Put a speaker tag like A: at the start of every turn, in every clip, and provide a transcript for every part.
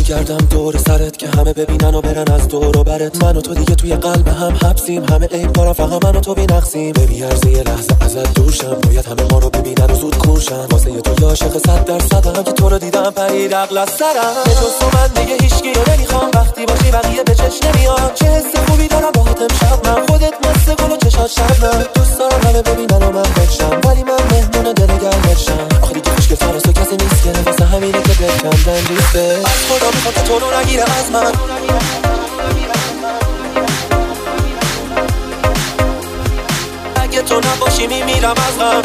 A: بگردم دور سرت که همه ببینن و برن از دور و برت. من و تو دیگه توی قلب هم حبسیم، همه عیب کارا فقط من و تو بی‌نقصیم. بمیرزه یه لحظه ازت دور شم، باید همه ما رو ببینن و زود کورشن. واسه تو عاشق 100% که تو رو دیدم پرید عقل از سرم. به جز تو من دیگه هیچکی رو نمیخوام، وقتی باشی بقیه به چش نمیاد. چه حس خوبی دارم باهات امشب من، خودت مست گل و چشات شبنم. دوست دارم همه ببینن و من بچم، ولی من مهمون دل گرمشم. آخه دیگه خوشگل تر از تو کسی نیست که واسه همینه که بکندن دوسته. از خدا میخواد که تو رو نگیره از من، اگه تو نباشی میمیرم از غم.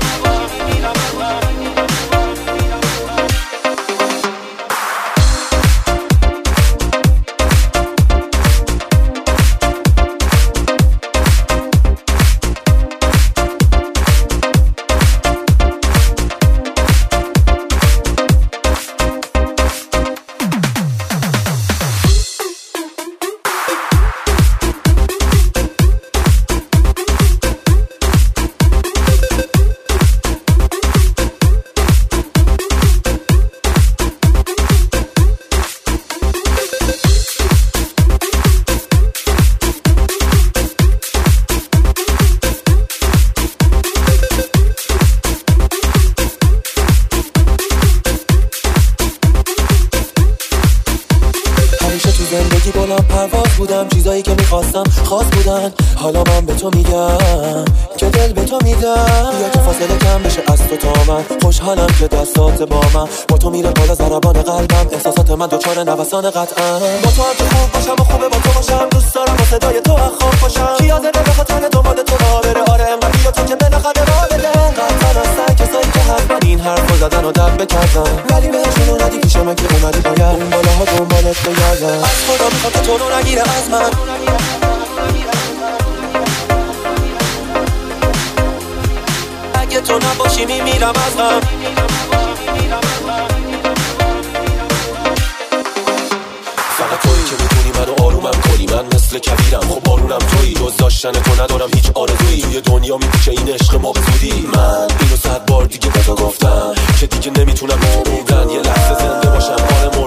A: زندگی بلند پرواز بودم، چیزایی که میخواستم خاص بودن. حالا من به تو میگم که دل به تو میدم. بیا که فاصله کم بشه از تو تا من، خوشحالم که دستات با من. با تو میره بالا ضربان قلبم، احساسات من دوچار نوسان قطعا. با تو هم که خوب باشم و خوبه با تو باشم، دوست دارم با صدای تو خواب باشم. کی حاضره به خاطر دنبال تو راه بره؟ آره انقدر بیا تو که بالاخره راه بده. قطعا هستن کسایی که حتما این حرفو زدن و دب بکردن، ولی بهشون ندی پیش من که اومدی باید اون بالاها دنبالت بگردن. از خدا میخواد که تو رو نگیره از من، اگه تو نباشی میمیرم از غم. فقط تویی که میتونی منو آرومم کنی، من مثل کبیرم خب بارونم تویی. جز داشتن تو ندارم هیچ آرزویی، توی دنیا میپیچه این عشق ما به زودی. من اینو 100 بار دیگه به تو گفتم که دیگه نمیتونم به تو موندن. یه لحظه زنده باشم،